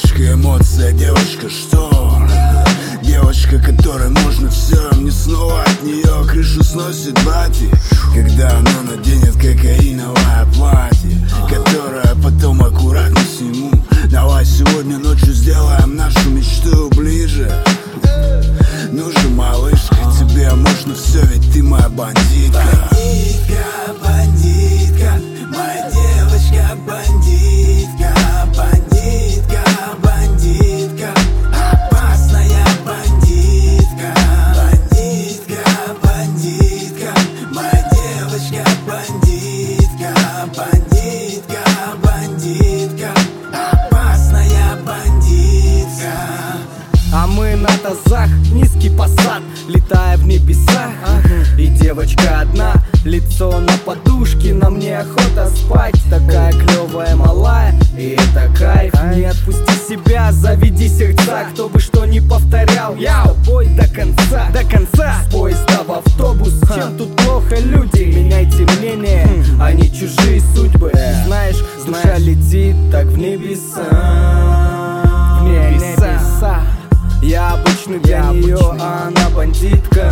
Девочка эмоция, девочка что? Девочка, которой можно все. Мне снова от нее крышу сносит бати, когда она наденет кокаиновое платье, которое потом аккуратно сниму. Давай сегодня ночью сделаем нашу мечту ближе. Ну же, малышка, тебе можно все, ведь ты моя бандитка. Бандитка, бандитка, моя девочка бандитка. Бандитка, бандитка, опасная бандитка. Бандитка, бандитка, моя девочка бандитка. Бандитка, бандитка, опасная бандитка. А мы на тазах, низкий посад, летая в небесах. И девочка одна, лицо на подушке, на мне охота спать. Такая клевая малая, и это кайф. Не отпусти себя, заведи сердца. Кто бы что ни повторял, я с тобой до конца. До конца, с поезда в автобус. Чем тут плохо, люди? Меняйте мнение, а не чужие судьбы. Знаешь, душа летит так в небеса. В небеса. Я обычный для нее, а она бандитка.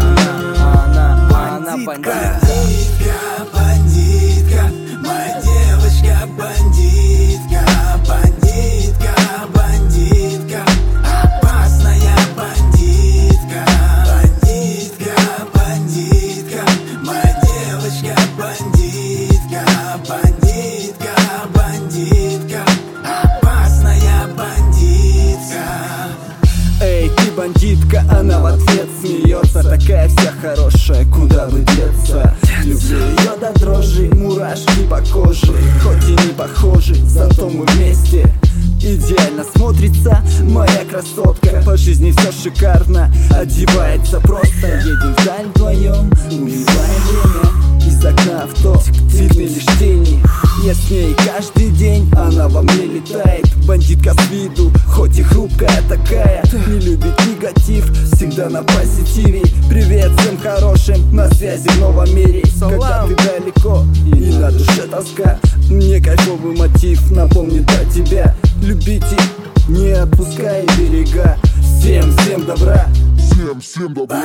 Она бандитка. Бандитка, бандитка, моя девочка бандитка. Бандитка, бандитка, опасная бандитка. Бандитка, бандитка, моя девочка бандитка. Бандитка, бандитка, опасная бандитка. Эй, ты бандитка, она в ответ смеется. Такая вся хорошая, куда бы деться. Люблю ее до дрожи, мурашки по коже. Хоть и не похожи, зато мы вместе. Идеально смотрится моя красотка. По жизни все шикарно, одевается просто. Едем вдаль вдвоем, убиваем время. Из окна авто видны лишь тени. Я с ней каждый день, она во мне летает. Бандитка с виду, хоть и хрупкая такая. Не любит негатив, всегда на позитиве. Привет всем хорошим, на связи в новом мире. Когда ты далеко и на душе тоска, мне кайфовый мотив напомнит про тебя. Любите, не отпускай берега. Всем добра. Всем добра.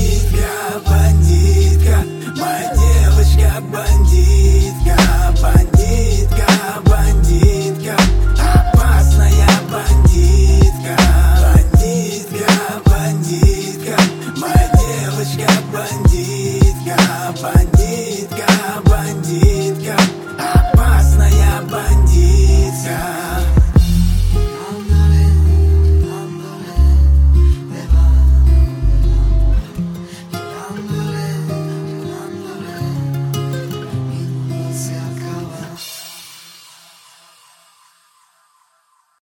Бандитка, бандитка, моя девочка бандитка. Бандитка.